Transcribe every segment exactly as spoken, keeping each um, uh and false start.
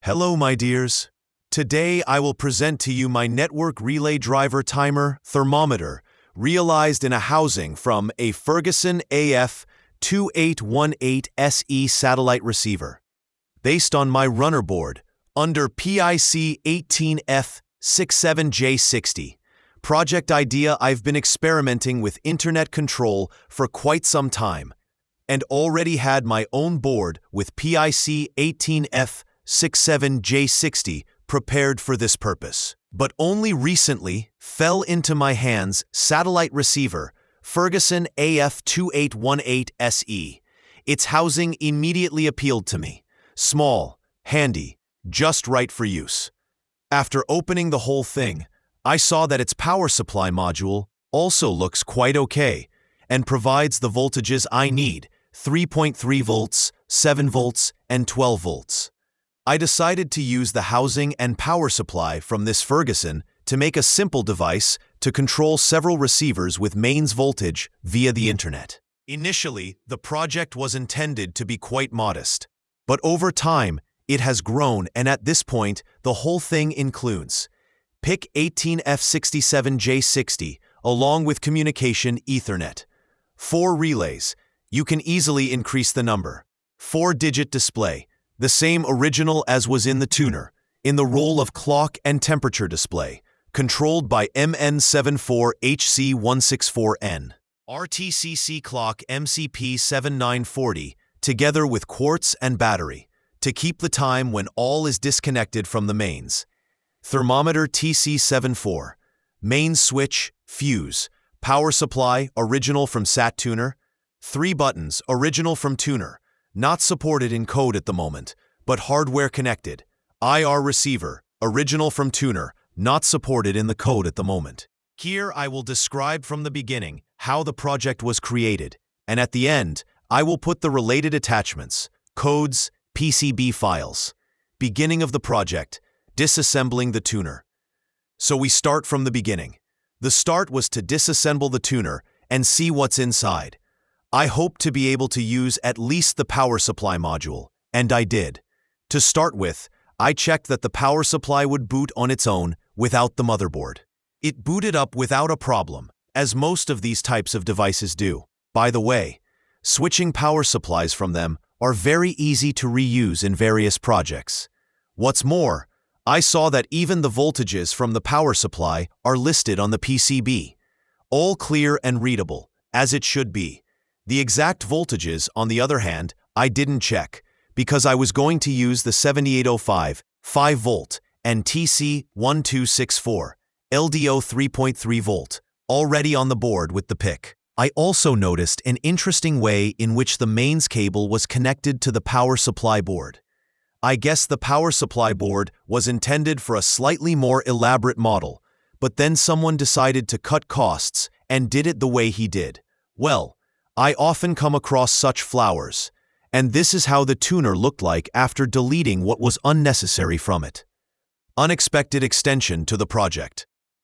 Hello, my dears. Today I will present to you my network relay driver timer thermometer, realized in a housing from a Ferguson A F two eight one eight S E satellite receiver. Based on my runner board, under P I C eighteen F sixty-seven J sixty. Project idea. I've been experimenting with internet control for quite some time, and already had my own board with P I C eighteen F sixty-seven J sixty prepared for this purpose. But only recently fell into my hands satellite receiver Ferguson A F two eight one eight S E. Its housing immediately appealed to me. Small, handy, just right for use. After opening the whole thing, I saw that its power supply module also looks quite okay and provides the voltages I need: three point three volts, seven volts, and twelve volts. I decided to use the housing and power supply from this Ferguson to make a simple device to control several receivers with mains voltage via the internet. Initially, the project was intended to be quite modest, but over time, it has grown, and at this point, the whole thing includes P I C eighteen F sixty-seven J sixty along with communication Ethernet. Four relays. You can easily increase the number. Four-digit display, the same original as was in the tuner, in the role of clock and temperature display, controlled by M N seventy-four H C one sixty-four N. R T C C clock M C P seventy-nine forty, together with quartz and battery, to keep the time when all is disconnected from the mains. Thermometer T C seventy-four. Main switch, fuse. Power supply, original from Sat Tuner. Three buttons, original from Tuner. Not supported in code at the moment, but hardware connected. I R receiver, original from Tuner, not supported in the code at the moment. Here I will describe from the beginning how the project was created, and at the end, I will put the related attachments, codes, P C B files. Beginning of the project, disassembling the tuner. So we start from the beginning. The start was to disassemble the tuner and see what's inside. I hoped to be able to use at least the power supply module, and I did. To start with, I checked that the power supply would boot on its own without the motherboard. It booted up without a problem, as most of these types of devices do. By the way, switching power supplies from them are very easy to reuse in various projects. What's more, I saw that even the voltages from the power supply are listed on the P C B. All clear and readable, as it should be. The exact voltages, on the other hand, I didn't check, because I was going to use the seventy-eight oh five, five volt, and T C twelve sixty-four, L D O three point three volt, already on the board with the P I C. I also noticed an interesting way in which the mains cable was connected to the power supply board. I guess the power supply board was intended for a slightly more elaborate model, but then someone decided to cut costs and did it the way he did. Well, I often come across such flowers, and this is how the tuner looked like after deleting what was unnecessary from it. Unexpected extension to the project.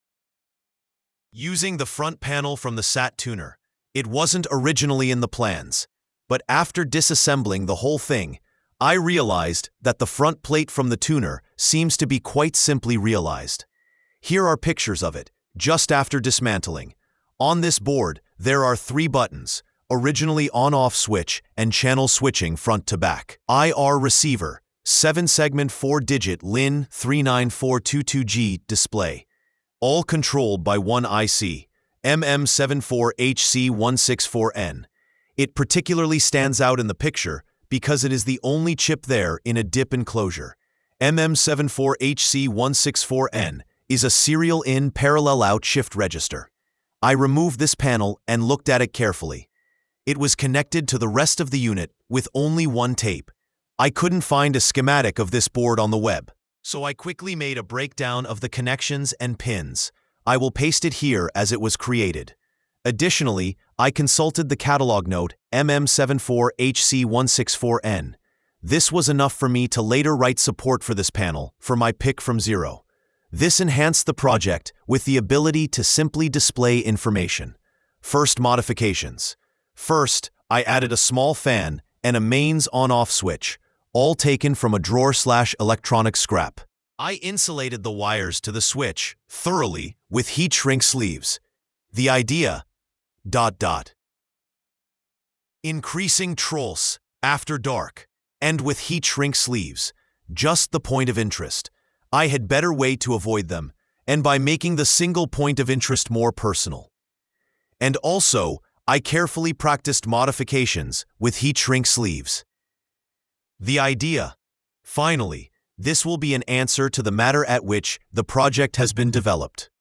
Using the front panel from the Sat Tuner. It wasn't originally in the plans, but after disassembling the whole thing, I realized that the front plate from the tuner seems to be quite simply realized. Here are pictures of it, just after dismantling. On this board, there are three buttons, originally on-off switch and channel switching front to back. I R receiver, seven segment four digit L I N three nine four two two G display. All controlled by one I C, M M seventy-four H C one sixty-four N. It particularly stands out in the picture because it is the only chip there in a D I P enclosure. M M seventy-four H C one sixty-four N is a serial in parallel out shift register. I removed this panel and looked at it carefully. It was connected to the rest of the unit with only one tape. I couldn't find a schematic of this board on the web, so I quickly made a breakdown of the connections and pins. I will paste it here as it was created. Additionally, I consulted the catalog note M M seventy-four H C one sixty-four N. This was enough for me to later write support for this panel for my P I C from zero. This enhanced the project with the ability to simply display information. First, modifications. First, I added a small fan and a mains on-off switch, all taken from a drawer slash electronic scrap. I insulated the wires to the switch thoroughly with heat shrink sleeves. The idea, dot dot. Increasing trolls after dark, and with heat shrink sleeves, just the point of interest. I had better way to avoid them, and by making the single point of interest more personal. And also, I carefully practiced modifications with heat shrink sleeves. The idea. Finally, this will be an answer to the matter at which the project has been developed.